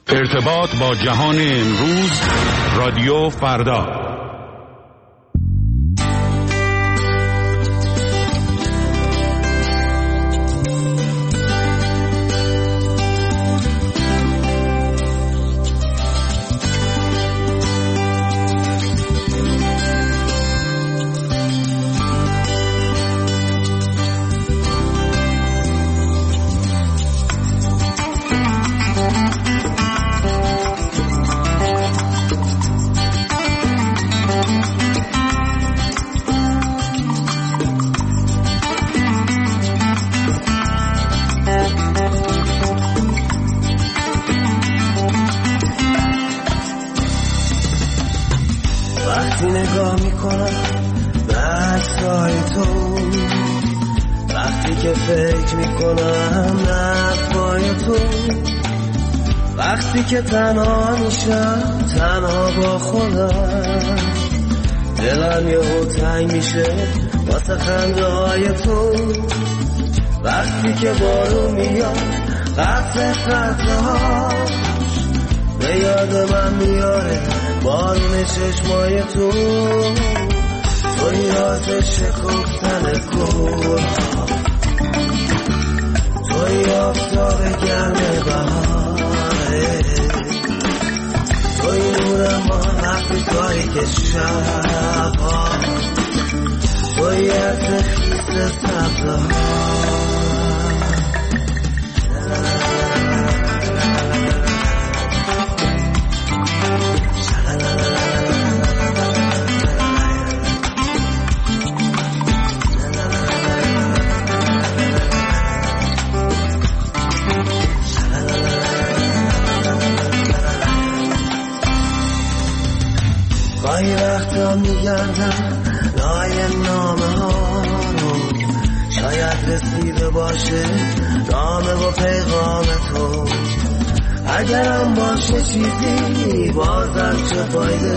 ارتباط با جهان امروز، رادیو فردا. که تنها میشم، تنها با خودم، دلم یهو تنگ میشه واسه خنده های تو. وقتی که بارون میاد قطره هاش به یاد من میاره بارون چشمای تو. توی راز شکفتن گل‌ها، توی آفتاب گرم بهاره، توی نور ما وقتی تاریک شب‌ها، توی عطر خیس سبزه‌ها. گاهی وقتا میگردم لای نامه ها رو، شاید رسیده باشه نامه و پیغام تو. اگرم باشه چیزی بازم چه فایده،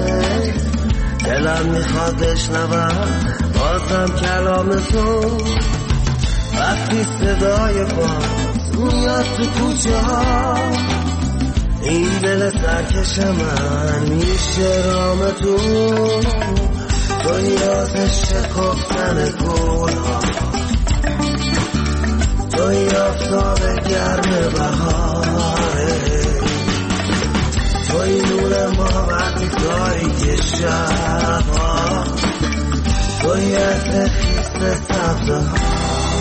دلم میخواد بشنوم بازم کلام تو. وقتی صدای باز میاد تو کوچه ها، این دل سرکش من میشه رام تو. توی راز شکفتن گل‌ها، توی آفتاب گرم بهاره، توی نور ما وقتی تاریک شب‌ها، توی عطر خیس سبزه‌ها.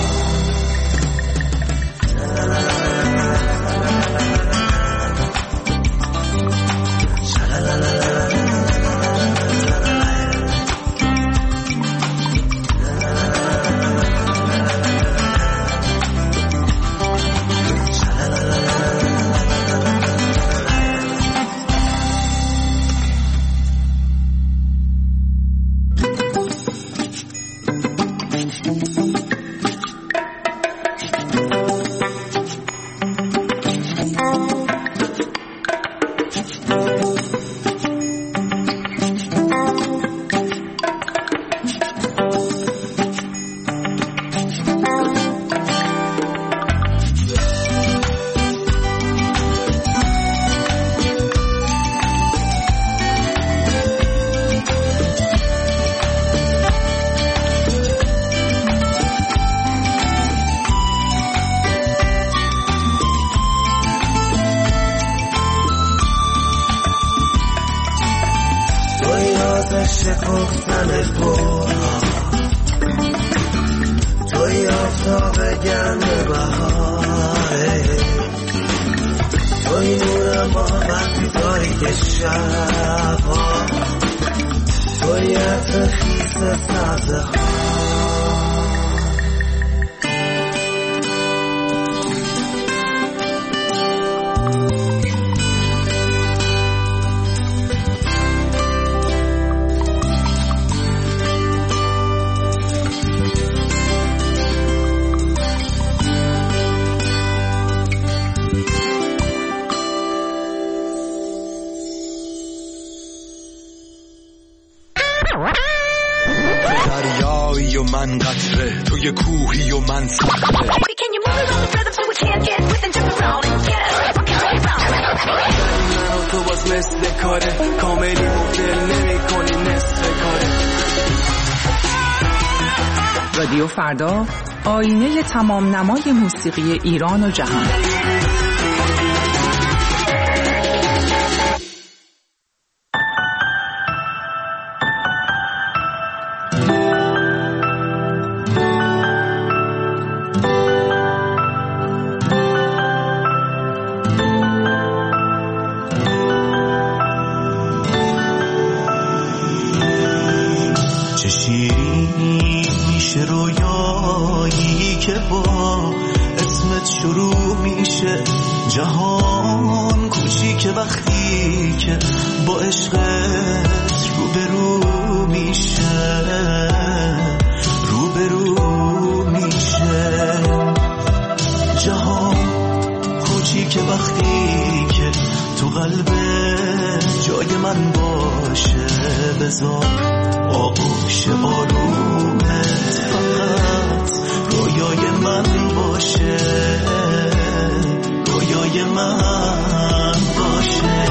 دریایی و من قطره، توی کوهی و من صخره. مثل کاره کاملی مفدل نمی کنی نصف کاره. رادیو فردا، آینه تمام نمای موسیقی ایران و جهان. شروع میشه جهان کوچیک وقتی که با عشقت روبرو میشه جهان کوچیک وقتی که تو قلبت جای من باشه بذار آغوش آرومت فقط رویای من باشه من باشه.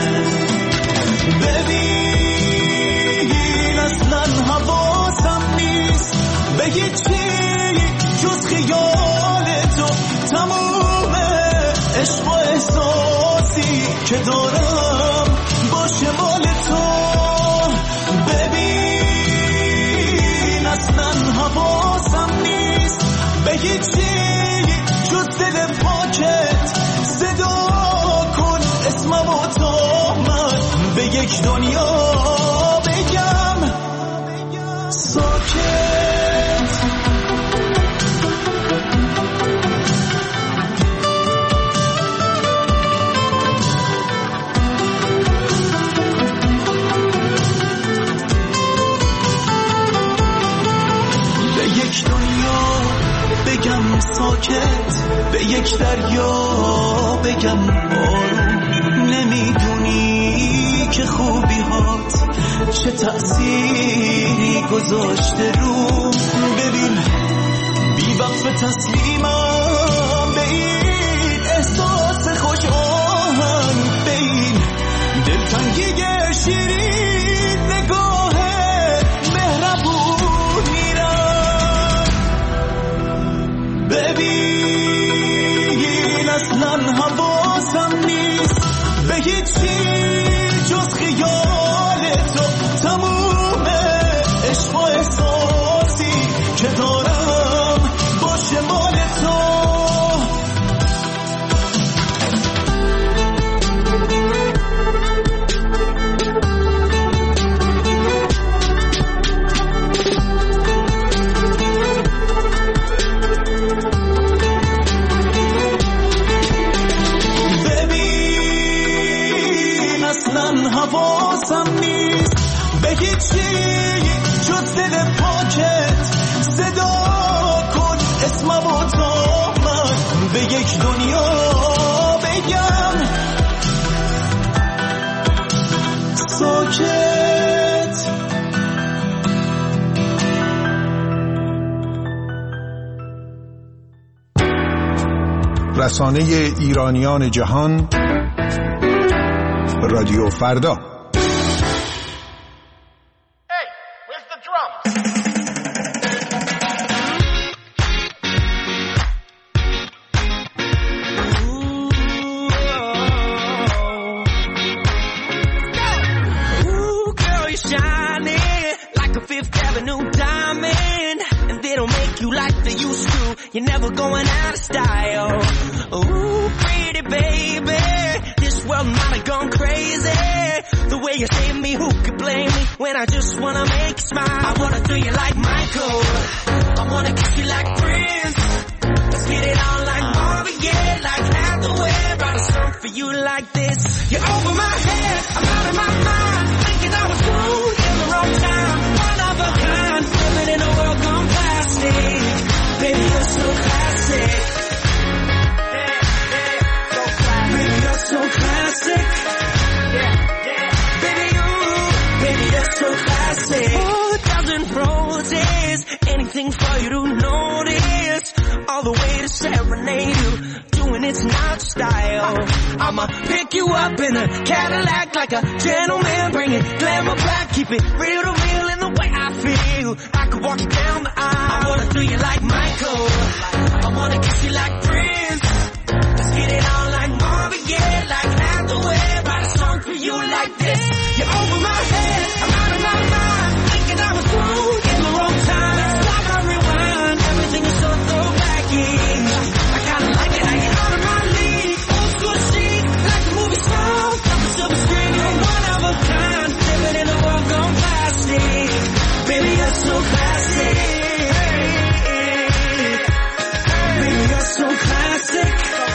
ببین اصلا حواسم نیست به هیچی جز خیال تو، تموم عشق و احساسی که دارم باشه مال تو. ببین اصلا حواسم نیست به هیچی جز دل پاکت، صدا کن اسمم و تا من به یک دنیا بگم ساکت. به یک دنیا بگم ساکت، به یک دریا بگم آروم. نمیدونی که خوبی هات چه تأثیری گذاشته رو. ببین بی وقف تسلیمم به این احساس خوش آهنگ، به این دلتنگی شیرین نگاه مهربون میرم. ببین اصلا حواسم نیست به هیچی جز خیال تو، تموم عشق و احساسی که دارم باشه مال تو. حواسم نیست به هیچی جز دل پاکت، صدا کن اسمم و تا من به یک دنیا بگم ساکت. رسانه ایرانیان جهان، رادیو فردا. You're never going out of style. Ooh, pretty baby, this world might have gone crazy. The way you save me, who could blame me when I just wanna make you smile? I wanna do you like Michael, I wanna kiss you like Prince. Let's get it on like Marvin, yeah, like Hathaway. Write a song for you like this. You're over my head, I'm out of my mind, thinking I was cool in the wrong time. One of a kind, living in a world gone plastic. Baby, you're so classic. Baby, you're so classic. Baby, you're so classic. Oh, a dozen roses, anything for you to notice. All the way to serenade you, doing it that's not your style. I'ma pick you up in a Cadillac like a gentleman, bring it glamour back, keep it real to real in the way I feel. I could walk you down the aisle. I wanna do you like Michael, I wanna kiss you like Prince. Let's get it on like Marvin Gaye, like Hathaway. Write a song for you like this. You're over my head, I'm out of my mind, thinking I was wrong in the wrong time. It's like I rewind, everything is so throwbacky. I kinda like it how you're out of my league. Old school chic, like the movie stars on the silver screen. You're one of a kind, living in a world gone plastic. Baby, you're so classic. Baby, you're so classic.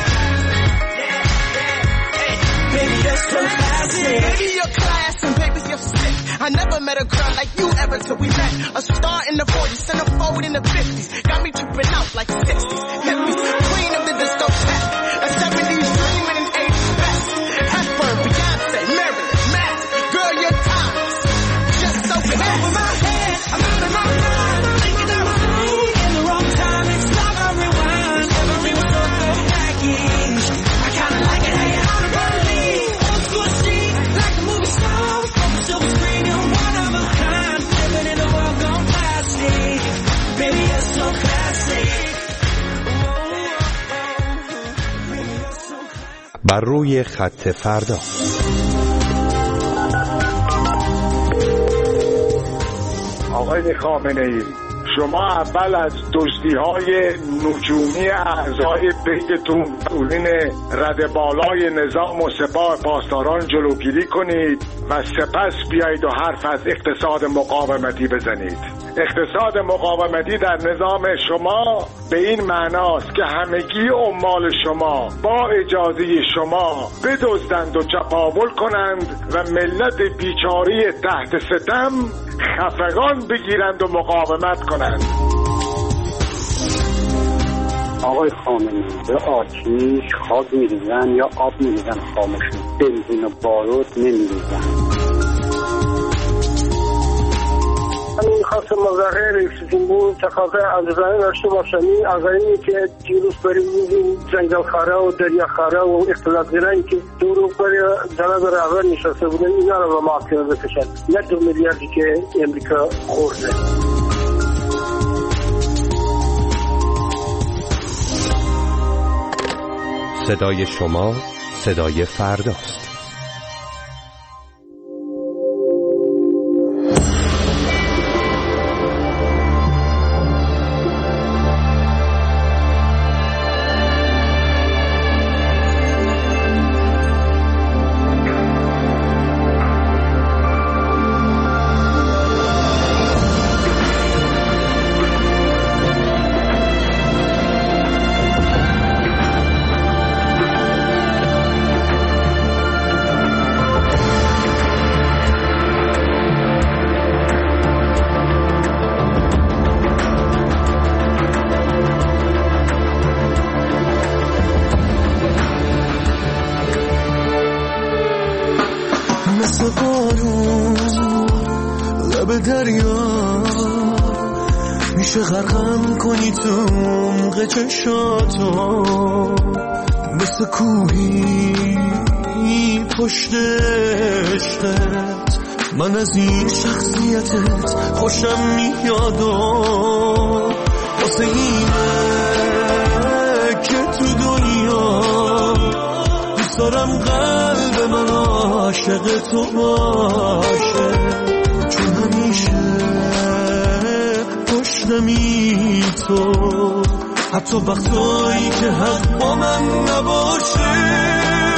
Baby, you're so classic. Baby, you're class and baby, you're sick. I never met a girl like you ever till we met. A star in the 40s, centerfold in the 50s. Got me tripping out like 60s. Hippies, queen of the discotheque. A 70s dream and an 80s best. Hepburn, Beyonce, Marilyn, Magic. Girl, you're timeless. Just so fast. Over my head, I'm out of my mind. Thinking I was wrong in the wrong time. It's like I rewind. Everything was so throwbacky. I kinda like it how you're out of my league. Old school chic, like the movie stars on the silver screen. You're one of a kind, living in a world gone plastic. Baby, you're so classic. بر روی خط فردا. آقای خامنه‌ای، شما اول از دزدی‌های نجومی اعضای بیتون مسئولین رده بالای نظام و سپاه پاسداران جلوگیری کنید و سپس بیایید و حرف از اقتصاد مقاومتی بزنید. اقتصاد مقاومتی در نظام شما به این معناست که همگی عمال شما با اجازه شما بدزدند و چپاول کنند و ملت بیچاره تحت ستم خفقان بگیرند و مقاومت کنند. آقای خامنه‌ای، به آتیش خاک می‌ریزن یا آب می‌ریزن خاموشی، بنزین و بارود نمی‌ریزن. همین خواستم مظاهره رئیس جمهور تقاضای عزیزانه داشته باشم. این عزیزانی که دیروز برای این جنگل خاره و دریا خاره و اختلاط گرایی که دور برای جناب رهبر نشسته بودن، اینا رو به محاکمه بکشن، نه 2 میلیاردی که امریکا خورده. صدای شما صدای فرداست. مثل بارون لب دریا میشه غرقم کنی تو عمق چشاتو، مثل کوهی پشت عشقت من از این شخصیتت خوشم میاد و واسه اینه که تو دنیا دوست دارم قلب من عاشق تو باشه، چون همیشه پشتمی تو، حتی وقتایی که حق با من نباشه.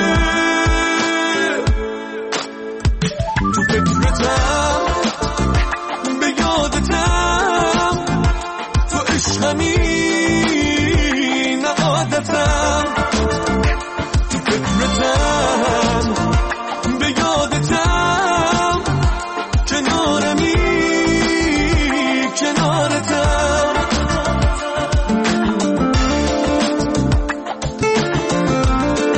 تو فکرتم به یادتم، تو عشقمی نه عادتم، تو فکرتم به یادتم، کنارمی کنارتم.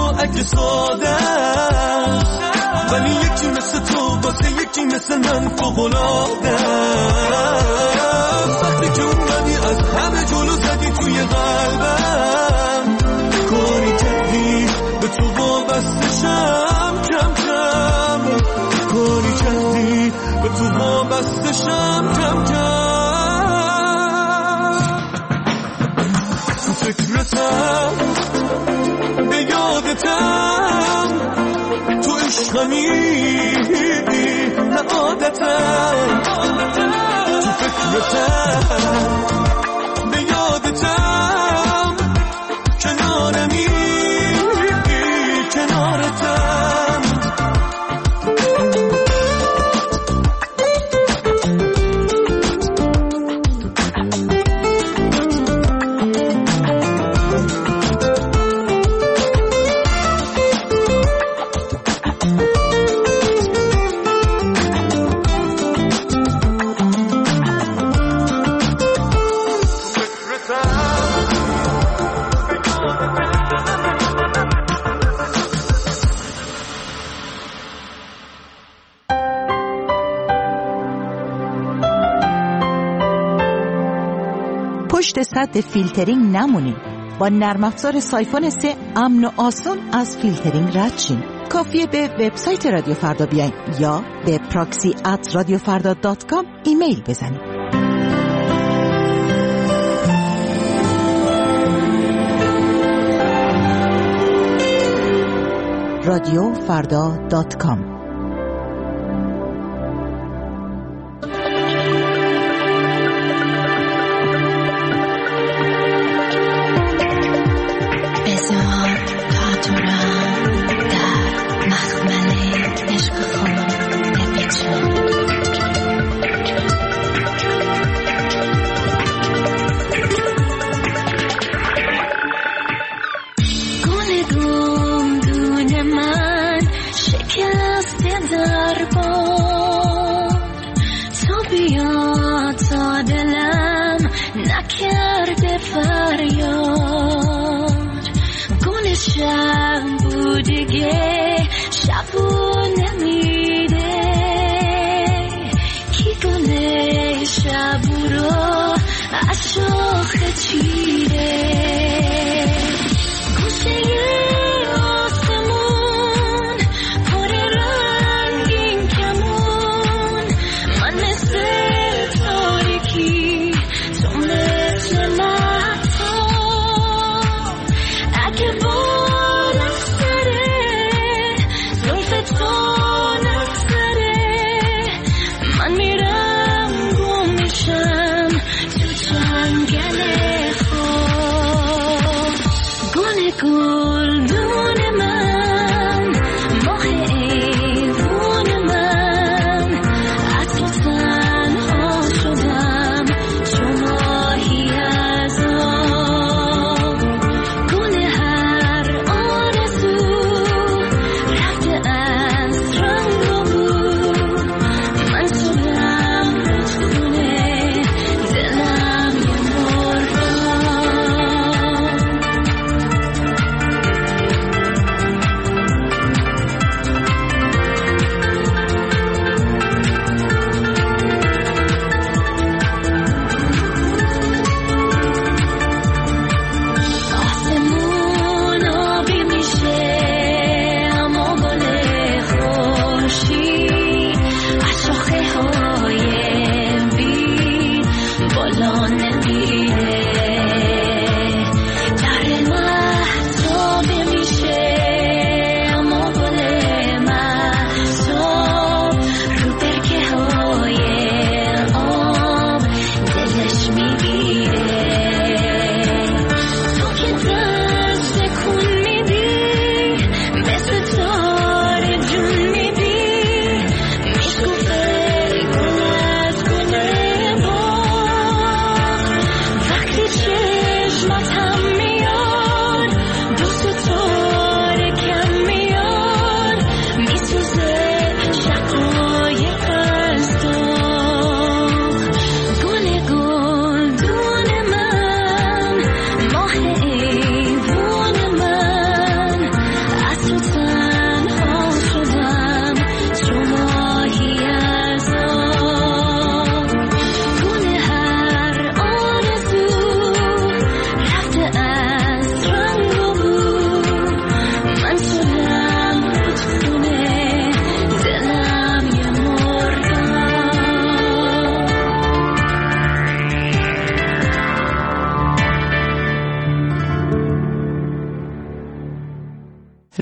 اگه ساده است، ولی یکی مثل تو واسه یکی مثل من فوق‌العاده است. وقتی که اومدی از همه جلو زدی توی قلبم، کاری کردی به تو وابستشم کم کم، کاری کردی به تو وابستشم کم کم. تو فکرتم به یادتم، تو عشقمی نه عادتم، تو فکرتم به یادتم، کنارمی کنارتم. پشت سد فیلترینگ نمونید. با نرم افزار سایفون 3 امن و آسان از فیلترینگ رد شین. کافیه به وبسایت رادیو فردا بیاین یا به proxy@radiofarda.com ایمیل بزنید. radiofarda.com میرم گم میشم تو جنگل خود.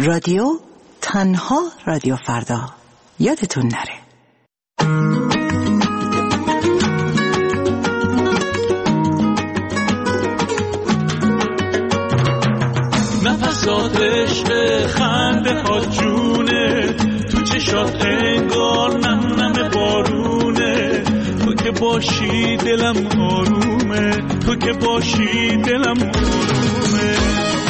رادیو، تنها رادیو فردا. یادتون نره. نفسات عشق خنده ها جونه، تو چشات انگار نم نم بارونه. تو که باشی دلم آرومه، تو که باشی دلم آرومه.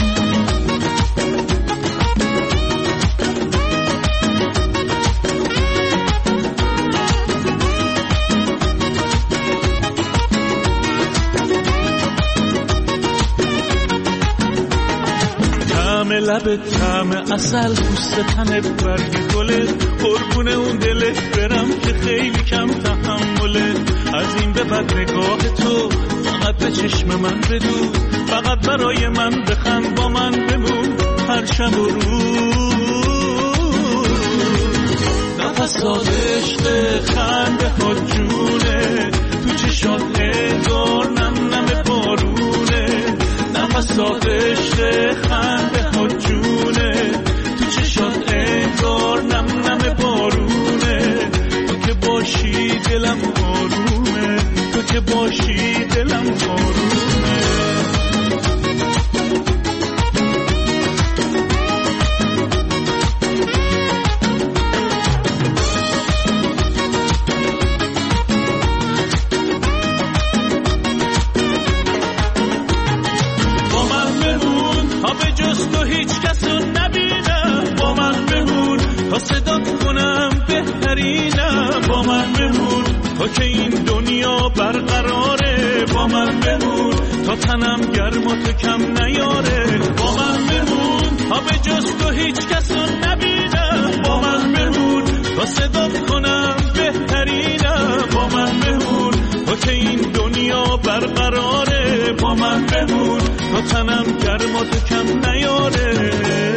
لبت طعم عسل، پوست تنت برگ گلت، قربون اون دلت برم که خیلی کم تحمله. از این به بعد نگاه تو فقط به چشم من بدوز، فقط برای من بخند، با من بمون هر شب و روز. نفسات عشق خنده ها جونه، تو چشات انگار نم نم بارونه. نفسات عشق خنده ها جونه، تو چشات انگار نم نم بارونه. تو که باشی دلم آرومه، تو که باشی دلم آرومه. صدات کنم بهترینم، با من بمون تا که این دنیا برقراره. با من بمون تا تنم گرم و تو کم نیاره. با من بمون تا به جز تو هیچ کس رو نبینم. با من بمون تا صدات کنم بهترینم. با من بمون تا که این دنیا برقراره. با من بمون تا تنم گرم و تو کم نیاره.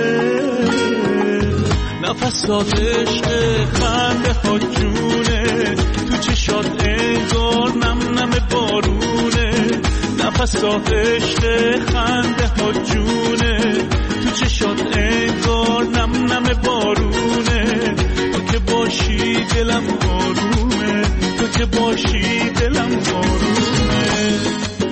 نفسات عشق خنده ها جونه، تو چشات انگار نم نم بارونه. نفسات عشق خنده ها جونه، تو چشات انگار نم نم بارونه. تو که باشی دلم آرومه، تو که باشی دلم آرومه.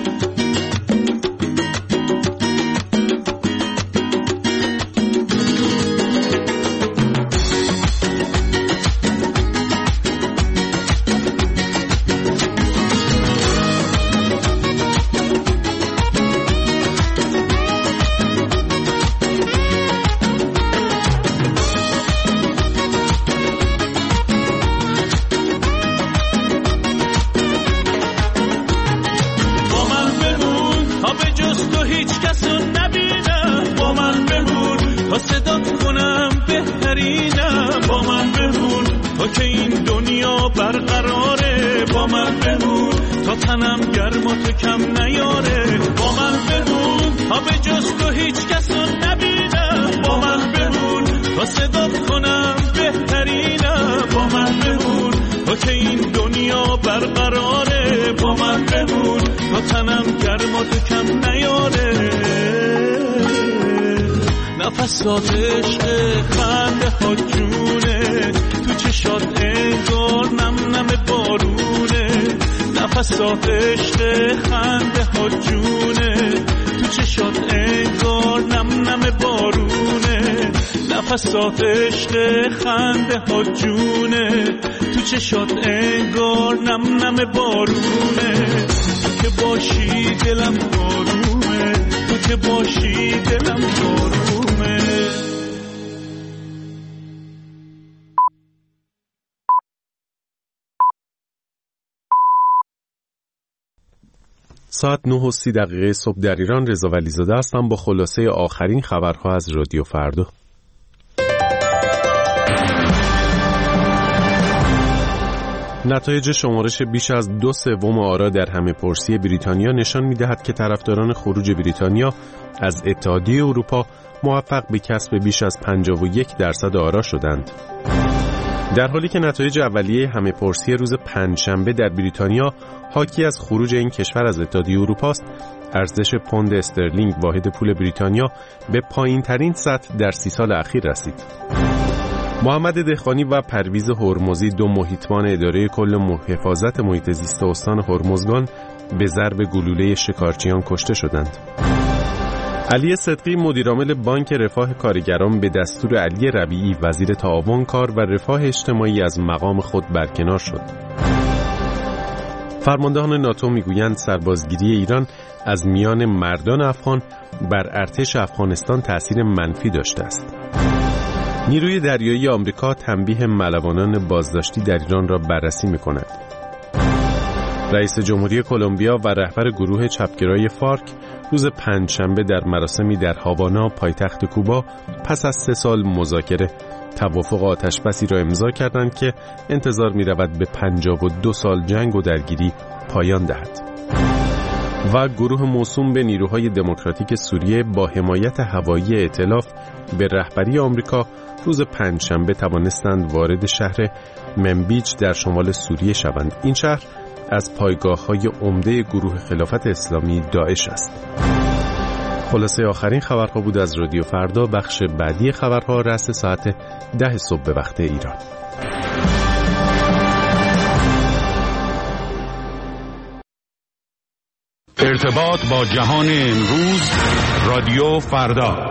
تنم گرم و تو کم نیاره. با من بمون تا به جز تو هیچ کس رو نبینم. با من بمون تا صدات کنم بهترینم. با من بمون تا که این دنیا برقراره. با من بمون تا تنم گرم و تو کم نیاره. نفسات عشق خنده ها جونه، تو چشات انگار نم نم بارونه. نفسات عشق خنده ها جونه، تو چشات انگار نم نم بارونه. نفسات عشق خنده ها جونه، تو چشات انگار نم نم بارونه. تو که باشی دلم آرومه، تو که باشی دلم آرومه. ساعت 9:30 صبح در ایران. رضا ولیزاده هستم با خلاصه آخرین خبرها از رادیو فردا. نتایج شمارش بیش از 2/3 آرا در همه‌پرسی بریتانیا نشان می‌دهد که طرفداران خروج بریتانیا از اتحادیه اروپا موفق به کسب بیش از 51% آرا شدند. در حالی که نتایج اولیه همه‌پرسی روز پنجشنبه در بریتانیا حاکی از خروج این کشور از اتحادیه اروپا است، ارزش پوند استرلینگ واحد پول بریتانیا به پایین‌ترین سطح در 30 سال اخیر رسید. محمد دهقانی و پرویز هرمزی، دو محیطبان اداره کل حفاظت محیط زیست استان هرمزگان، به ضرب گلوله شکارچیان کشته شدند. علی صدقی، مدیرعامل بانک رفاه کارگران، به دستور علی ربیعی وزیر تعاون کار و رفاه اجتماعی از مقام خود برکنار شد. فرماندهان ناتو میگویند سربازگیری ایران از میان مردان افغان بر ارتش افغانستان تأثیر منفی داشته است. نیروی دریایی آمریکا تنبیه ملوانان بازداشتی در ایران را بررسی می‌کند. رئیس جمهوری کلمبیا و رهبر گروه چپگرای فارک روز پنجشنبه در مراسمی در هاوانا، پایتخت کوبا، پس از 3 سال مذاکره توافق آتشبسی را امضا کردند که انتظار می‌رود به 52 سال جنگ و درگیری پایان دهد. و گروه موسوم به نیروهای دموکراتیک سوریه با حمایت هوایی ائتلاف به رهبری آمریکا روز پنجشنبه توانستند وارد شهر منبیج در شمال سوریه شوند. این شهر از پایگاه‌های عمده گروه خلافت اسلامی داعش است. خلاصه آخرین خبرها بود از رادیو فردا. بخش بعدی خبرها رأس ساعت 10 صبح به وقت ایران. ارتباط با جهان امروز، رادیو فردا.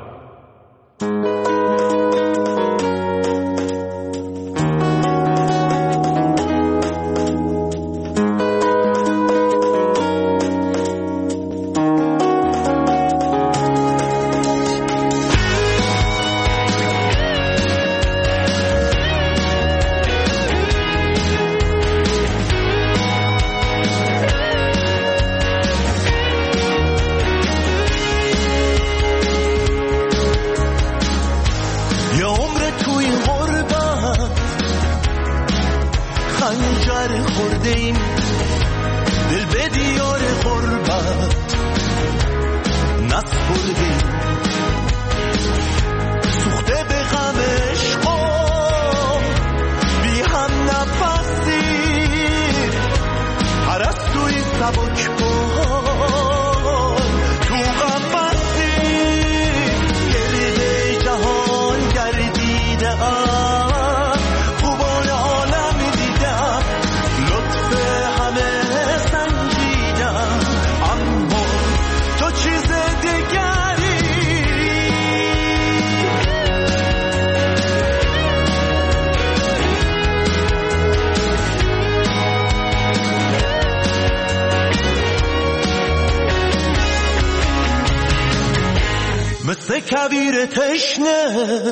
کویر تشنه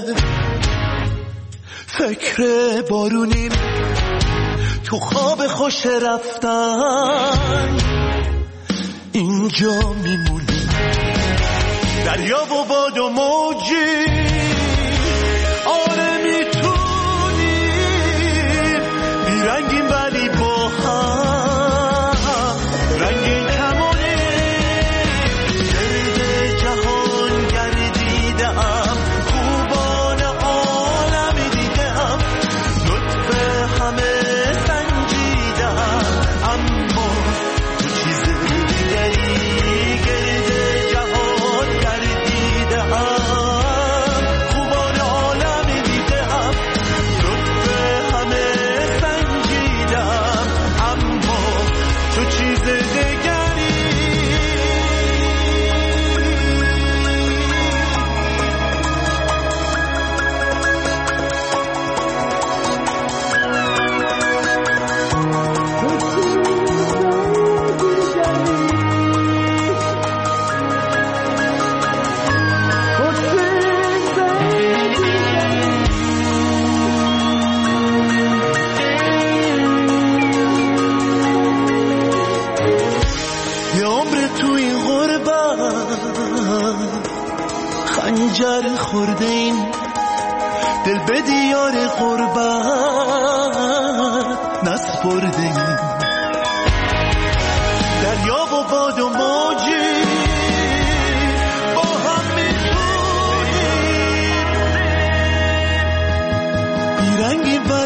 فکر بارونیم تو خواب خوش رفتن اینجا میمونیم دریا و باد و موجی آره میتونیم بیرنگیم ولی با هم رنگین کمانیم گرد جهان گردیدم خوبان عالم دیدم لطف همه سنجیدم اما تو چیز دیگری گرد جهان گردیدم خوبان عالم دیدم لطف همه سنجیدم اما تو چیز دیگری یه عمر تو این غربت خنجر خورده این دل به دیار غربت نسپرده این دریا و باد و موجی با هم میتونیم بیرنگی و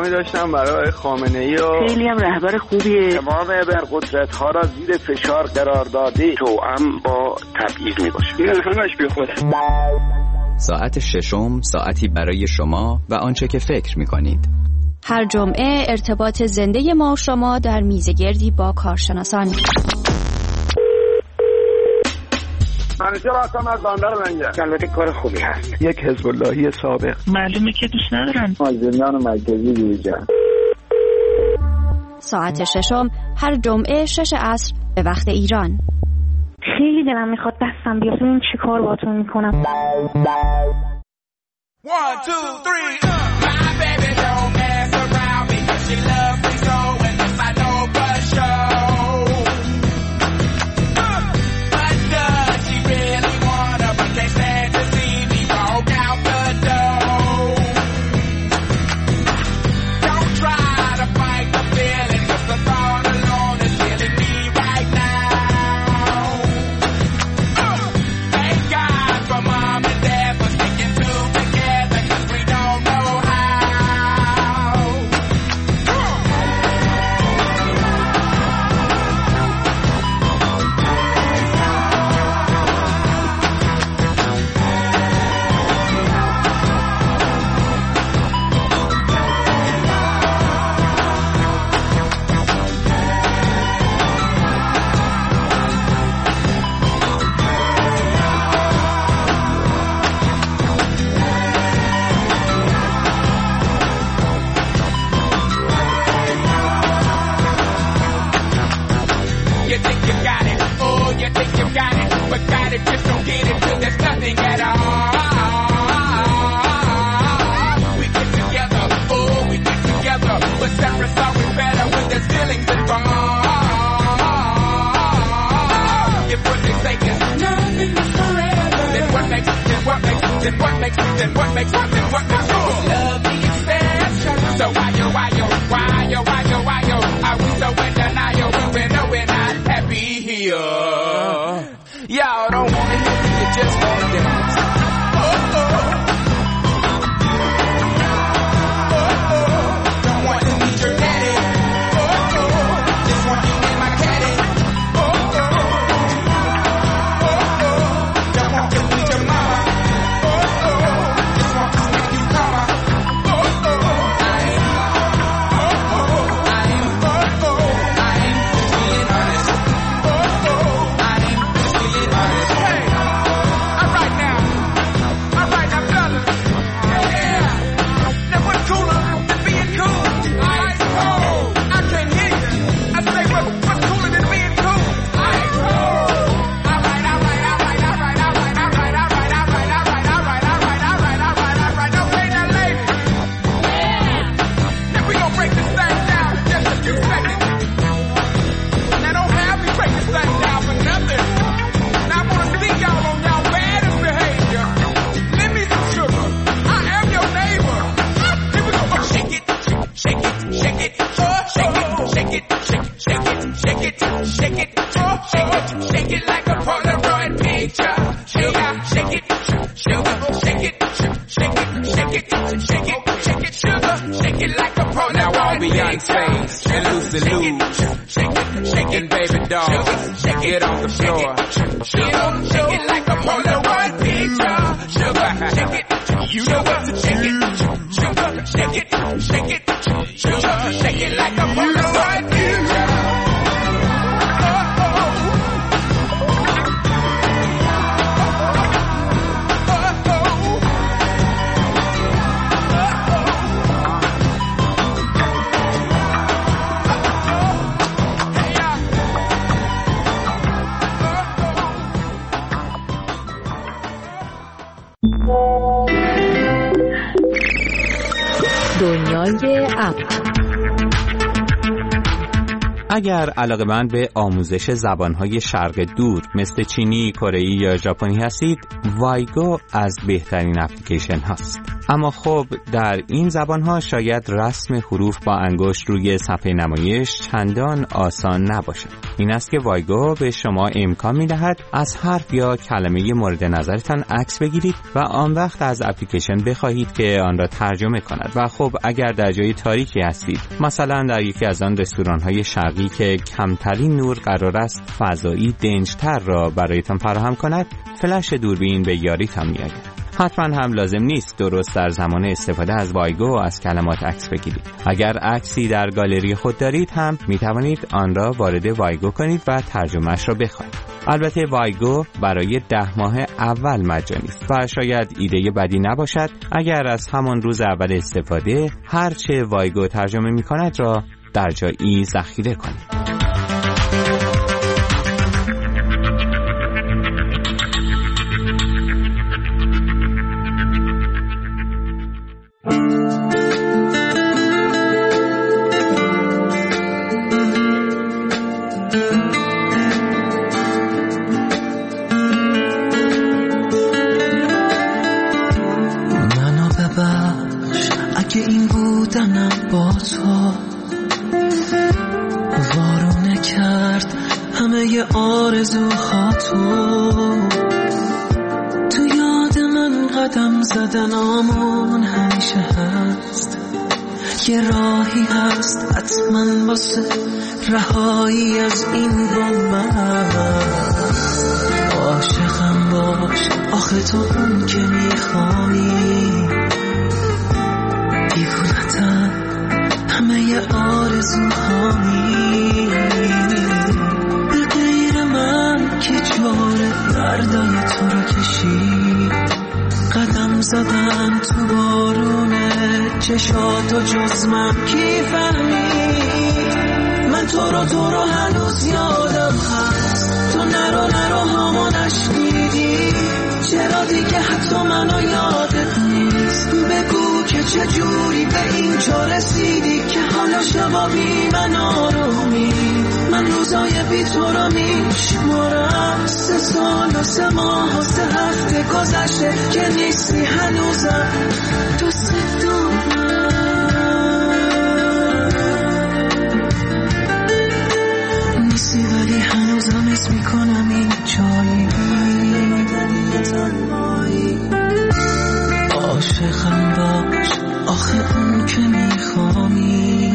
سلامی داشتم برای خامنه‌ای و خیلی هم رهبر خوبیه. تمام ابرقدرت‌ها را زیر فشار قرار داده توأم با تبعیض میباشه. این همش بیخوده. ساعت ششم ساعتی برای شما و آنچه که فکر می‌کنید. هر جمعه ارتباط زنده ما و شما در میزگردی با کارشناسان. منیژه راستم از باندر لنگه. البته کار خوبی هست. یک حزب اللهی سابق. معلومه که دوست ندارن. زندان مرکزی بیرجن. ساعت ششم هر جمعه 6 عصر به وقت ایران. خیلی دلم میخواد دستم بیاد این چی کار باتون میکنم. 1 2 3 My baby don't mess around because she loves me so and this I know for sure. But does she really wanna but can't stand to see me walk out the door. Don't try to fight the feeling cause the thought alone is killing me right now. Thank God for mom and dad for sticking together cause we don't know how. You think you got it, oh, you think you got it, but got it, just don't get it till there's nothing at all. We get together, oh, we get together, but separate's always better when there's feelings involved. If what they say is nothing is forever, then what makes love the exception? So why yo, are we so in denial when we know we're not happy here? Y'all don't wanna hear me, you just wanna dance. Don't want to meet your daddy. Just want you in my caddy. Don't want to meet your mama. Just want to make you come. Shake it like a Polaroid picture. Shake it, sugar. Shake it like a Polaroid picture. Now all Beyonce and Lucy Lou, shaking baby doll, get on the floor. Shake it like a Polaroid picture. Sugar, shake it, you know what to shake it. Sugar, shake it, sugar, shake it like a Polaroid picture. دنیای اپ. اگر علاقه‌مند به آموزش زبان‌های شرق دور مثل چینی، کره‌ای یا ژاپنی هستید، وایگو از بهترین اپلیکیشن هاست. اما خب در این زبان‌ها شاید رسم حروف با انگشت روی صفحه نمایش چندان آسان نباشد. این است که وایگو به شما امکان می‌دهد از حرف یا کلمه مورد نظرتان عکس بگیرید و آن وقت از اپلیکیشن بخواهید که آن را ترجمه کند. و خب اگر در جای تاریکی هستید، مثلا در یکی از آن رستوران‌های شرقی که کمترین نور قرار است فضایی دنج‌تر را برایتان فراهم کند، فلش دوربین به یاریتان می‌آید. حتما هم لازم نیست درست در زمان استفاده از وایگو از کلمات عکس بگیرید. اگر عکسی در گالری خود دارید هم می توانید آن را وارد وایگو کنید و ترجمهش را بخوانید. البته وایگو برای 10 ماه اول مجانی است و شاید ایده بدی نباشد اگر از همان روز اول استفاده هرچه وایگو ترجمه می کند را در جایی ذخیره کنید. با تو وارونه کرد همه آرزوها تو یاد من قدم زدن آمون همیشه هست، یه راهی هست حتما واسه رهایی از این بنبست. عاشقم باش آخه تو اون که میخوایی، بیگونتم همه آرزوهایی، به غیر من که جوره دردای تو رو کشید. قدم زدم تو بارونه چشاتو جز من کی فهمید. من تو رو هنوز یادم هست، تو نرو هامو نشنیدی. چرا دیگه حتی منو یادت نیست؟ بگو که چجوری به این جا رسیدی که حالا شبا بی من آرومی. من روزای بی تو رو میشمارم، 3 سال و 3 ماه و 3 هفته گذشته که نیستی هنوزم دوست دارم. نیستی ولی هنوزم اسم میکنم این جایی. عاشقم باش آخه اون که میخوایی،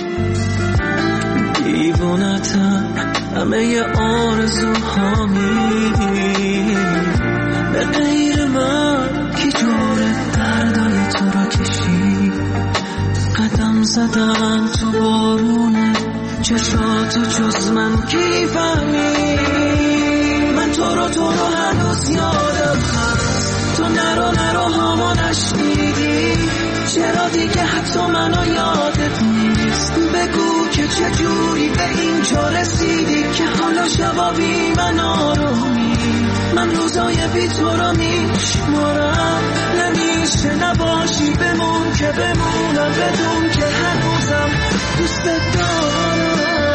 دیوونتم همه آرزوهامی. به غیر من کی جوره دردای تو رو کشید. قدم زدن تو بارونه چشاتو جز من کی فهمید. من تو رو هنوز یادم هست، تو نرو هامو نشنیدی. چرا دیگه حتی منو یادت نیست؟ بگو که چجوری به این جا رسیدی که حالا شبا بی من آرومی. من روزای بی تو رو میشمارم، نمیشه نباشی بمون که بمونم بدون که هنوزم دوست دارم.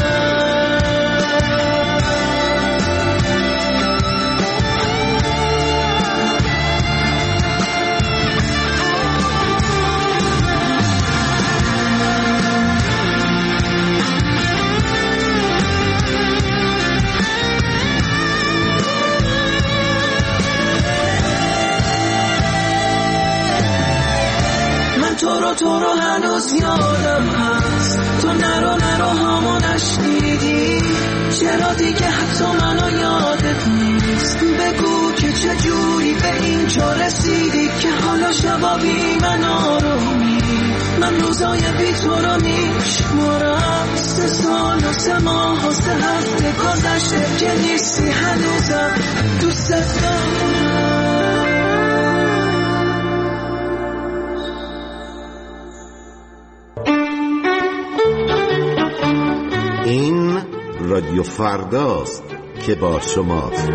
تو رو هنوز یادم هست، تو نرو هامو نشنیدی. چرا دیگه حتی منو یادت نیست؟ بگو که چجوری به این جا رسیدی که حالا شبا بی من آرومی. من روزای بی تو رو میشمارم، 3 سال و 3 ماه و 3 هفته گذشته که نیستی هنوزم دوست دارم. این رادیو فرداست که با شماست.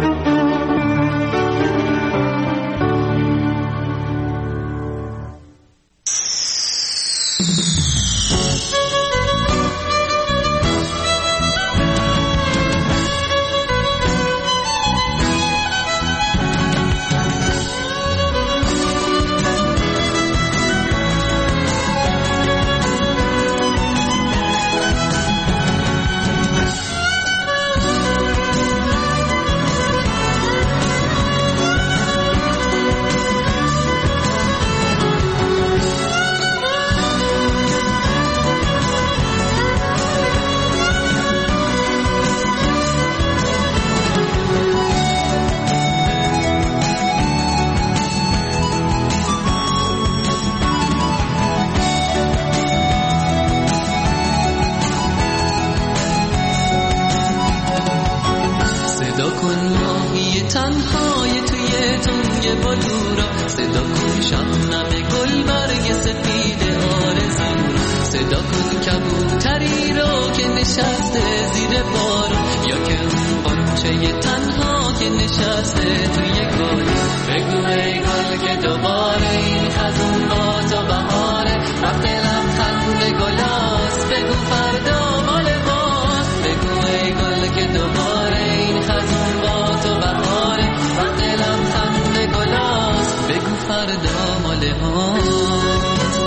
تنهای توی تنگ بلورا، صدا کن شبنم گل برگ سفید آرزو را، صدا کن کبوتری رو که نشسته زیر بارون، یا که اون قنچه تنها که نشسته توی گل. بگو ای گل که دوباره این خزون با تو بهاره، وقت لبخند گلاست، بگو فردا مال ماست. بگو ای گل که دوباره این خزون با تو بهاره، وقت لبخند گلاست، بگو فردا مال ماست.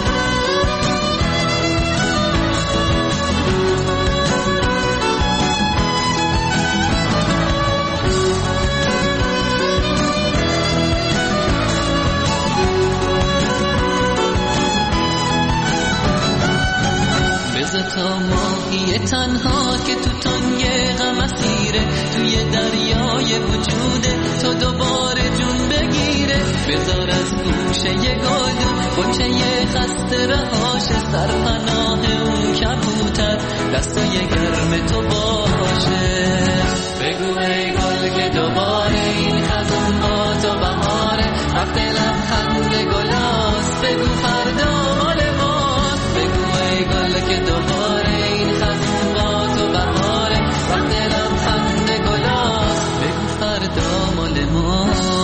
تا ماهی تنها که تو تنگ غم اسیره، توی دریای وجوده تو دوباره جون بگیره. بذار از گوشه گلدون قنچه خسته رهاش، سرپناه اون کبوتر دستای گرم تو باشه. بگو ای گل که دوباره این خزون با تو بهاره، وقت لبخند گلاست، بگو فردا مال ماست. بگو ای گل که دوباره این خزون با تو بهاره، وقت لبخند گلاست، بگو فردا مال ماست.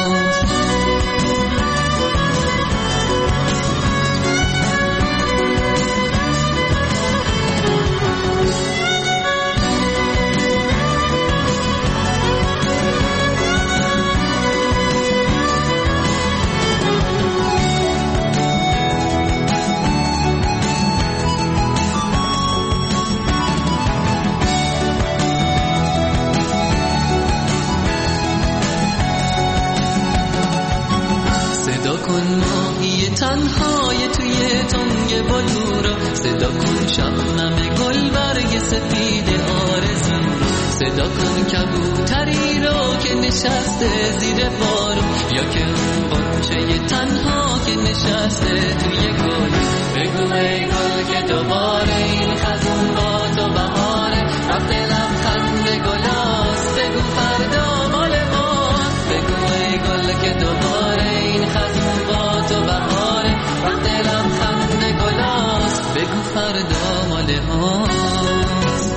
تنهای توی تنگ بلورا، صدا کن شبنم گل برگ سفید آرزو را، صدا کن کبوتری رو که نشسته زیر بارون، یا که اون قنچه تنها که نشسته توی گل. بگو ای گل که دوباره این خزون با تو بهاره، وقت لبخند گلاست، بگو فردا مال ماست. بگو ای گل که دوباره این خزون با تو بهاره، وقت لبخند گلاست، بگو فردا مال ماست.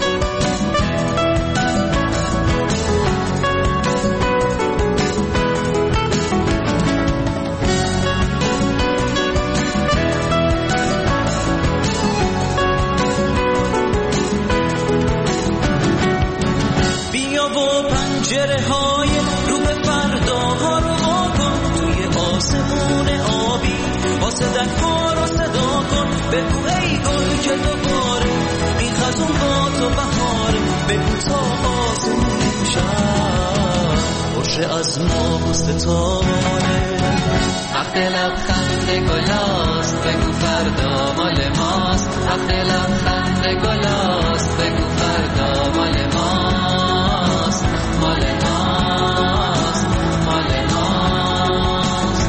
بیا با پنجره های رو به فرداها رو واکن، توی آسمون آبی با صدک‌ها رو صدا کن. بگو ای گل که دوباره این خزون با تو بهاره، بگو تا آسمون شب باشه از ما بستانه، وقت لبخند گلاست، بگو فردا مال ماست. وقت لبخند گلاست، بگو فردا مال ماست، مال ماست، مال ماست.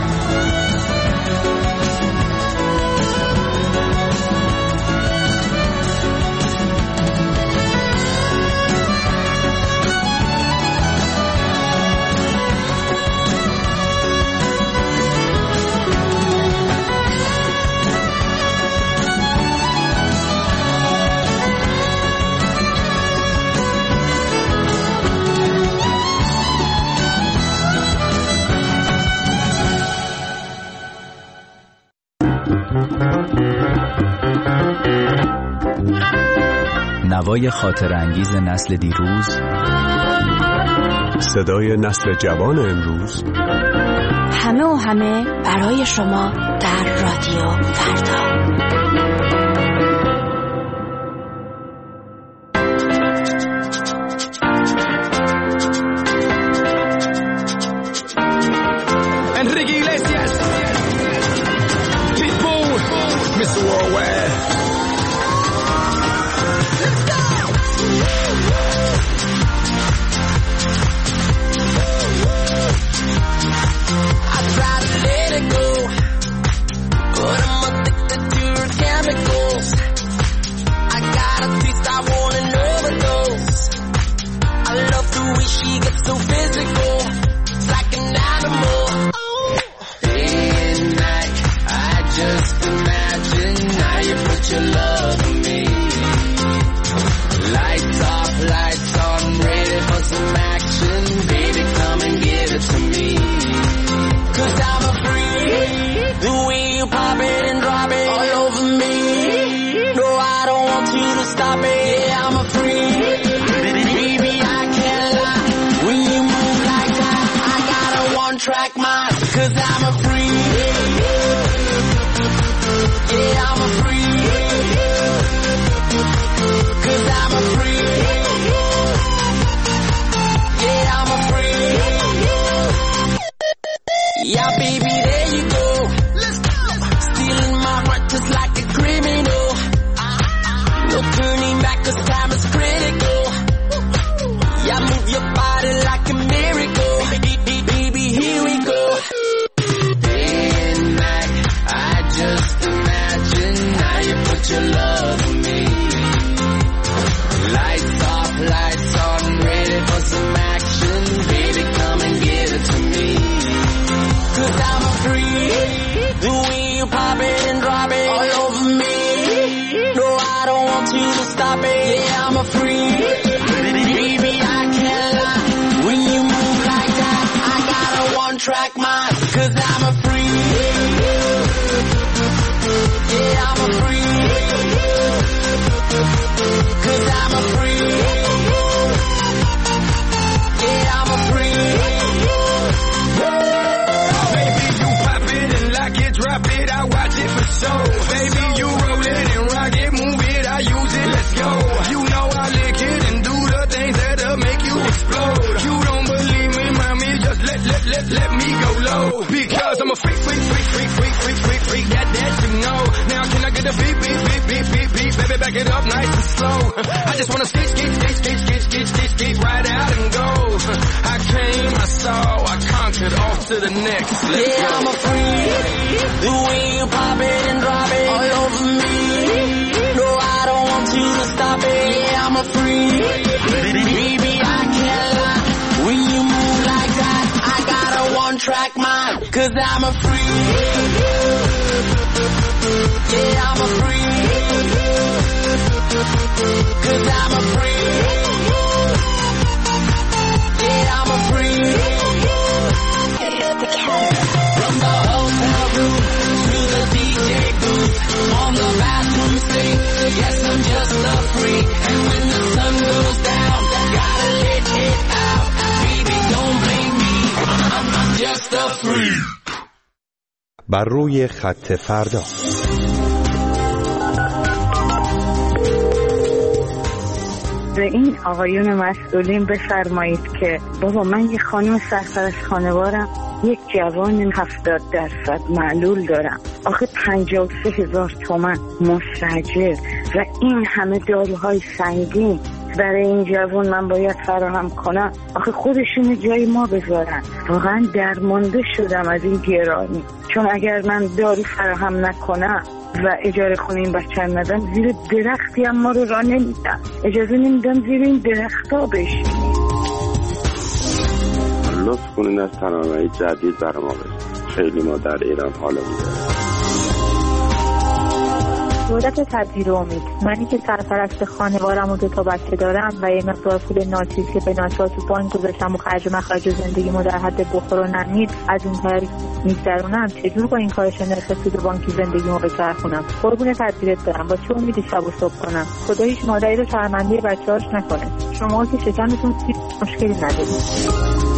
نوای خاطر انگیز نسل دیروز، صدای نسل جوان امروز، همه و همه برای شما در رادیو فردا. Enrique Iglesias, Pitbull, Mr. Worldwide. I try to let it go, but I'm addicted to track mind, 'cause I'm a freak. Yeah, I'm a freak. 'Cause I'm a freak. Yeah, I'm a freak. Baby, you pop it and lock it, drop it, I watch it for show. Baby, you roll it and rock it, move it, I use it, let's go. You know I lick it and do the things that'll make you explode. You don't believe me, mommy, just let me go low. Because I'm a freak, that you know. Now can I get a beep, baby, back it up nice and slow. I just wanna skate right out and go. I came, I saw, I conquered, off to the next. Let's go. I'm a freak. The way you pop it and drop it all over me. No, I don't want you to stop it. Yeah, I'm a freak. Baby, I can't lie. When you move like that, I got a one-track mind. 'Cause I'm a freak. Yeah, I'm a freak. 'Cause I'm a freak. Yeah, I'm a freak. From the hotel room to the DJ booth, on the bathroom sink. Yes, I'm just a freak. And when the sun goes down, gotta let it out. Baby, don't blame me. I'm just a freak. بر روی خط فردا. به این آقایون مسئولین بفرمایید که بابا من یه خانم سرپرست خانوارم، یک جوان 70% معلول دارم، آخه 53,000 تومان مستاجر و این همه داروهای سنگین برای این جوان من باید فراهم کنم. آخه خودشون جای ما بذارن. واقعا درمانده شدم از این گرانی، چون اگر من دارو فراهم نکنم و اجاره خونه این بچه ندم، زیر درختی هم ما رو راه نمیدم، اجازه نمیدم زیر این درخت ها بشیم. لطف کنین از تنامه‌ای جدید برای ما بشید. خیلی ما در ایران حالمون داره. دولت تدبیر امید، منی که سرپرست خانوارم و 2 بچه دارم و یه مقدار پول ناچیز که به ناچار تو بانک گذاشتم و خرج و مخرج زندگیمو در حد بخور و نمید از این طریق میگذرونم، چجور با این کارش نرخ سود بانکی زندگیمو بچرخونم؟ قربون تدبیرت برم، با چه امیدی شب و صبح کنم؟ خدا هیچ مادری رو شرمنده بچه‌هاش نکنه. شما که شکمتون سیب مشکلی ندارید.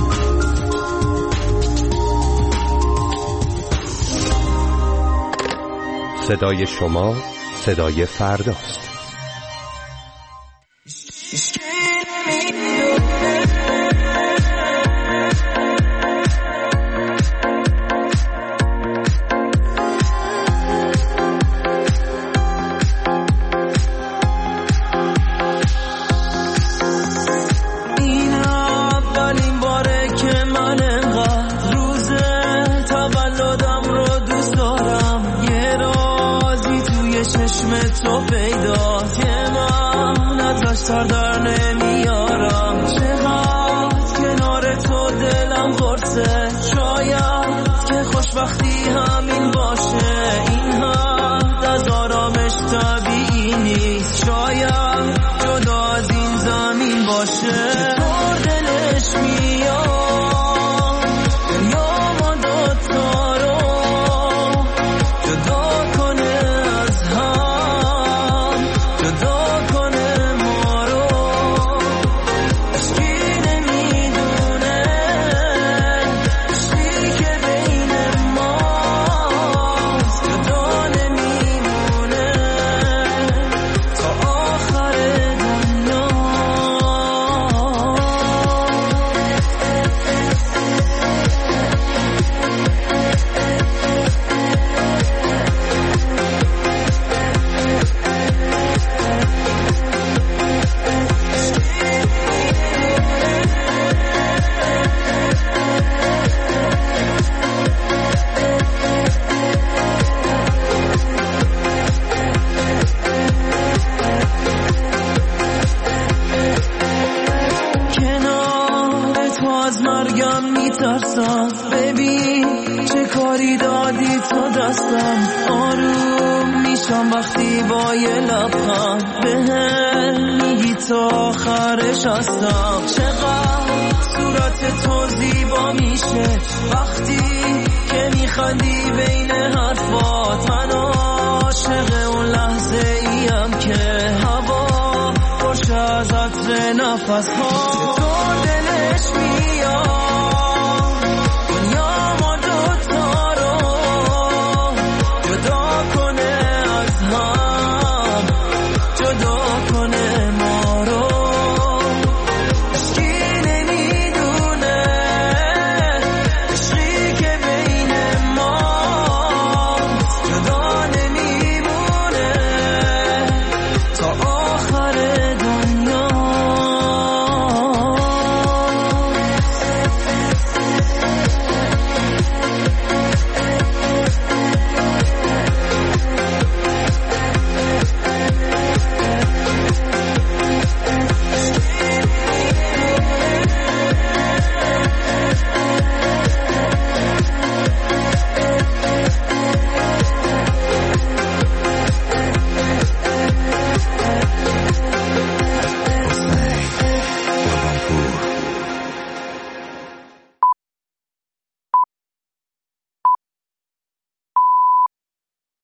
صدای شما صدای فرداست. این اولین باره که من انقدر روز تولدم رو دوست دارم، یه رازی توی چشم تو پیدا که من ازش سر در نمیارم. چقدر کنار تو دلم قرصه، شاید که خوشبختی همین باشه. این حد از آرامش طبیعی نیست، شاید جدا از این زمین باشه. چطور دلش میاد دریا ما دوتا رو جدا کنه از هم، جدا کنه ما رو. عشقی نمیدونه عشقی که بین ماست، جدا نمیمونه تا آخر دنیا. کنار تو از مرگم میترسم، ببین چه کاری دادی تو دستم. آروم میشم وقتی با یه لبخند بهم میگی تا آخرش هستم. چقدر صورت تو زیبا میشه وقتی که میخندی بین حرفات. من عاشق اون لحظه ایم که هوا خوش از عطر نفس ها.